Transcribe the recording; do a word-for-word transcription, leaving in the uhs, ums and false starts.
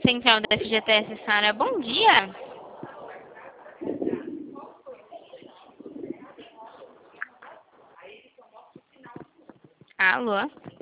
Central da F G T S, Sara. Bom dia. Alô?